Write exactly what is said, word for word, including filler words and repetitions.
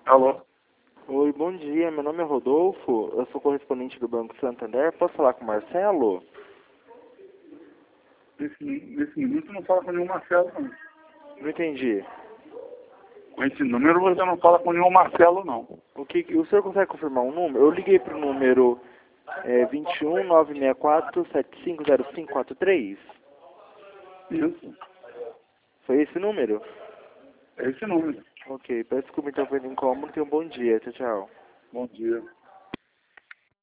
Alô? Oi, bom dia. Meu nome é Rodolfo. Eu sou correspondente do Banco Santander. Posso falar com o Marcelo? Nesse, nesse minuto não fala com nenhum Marcelo, não. Não entendi. Com esse número você não fala com nenhum Marcelo, não. O que, o senhor consegue confirmar um número? Eu liguei para o número é, dois um nove seis quatro sete cinco zero cinco quatro três. Isso. Foi esse número? É esse número. Ok, peço desculpa então pelo incômodo. Tenha um bom dia. Tchau, tchau. Bom dia.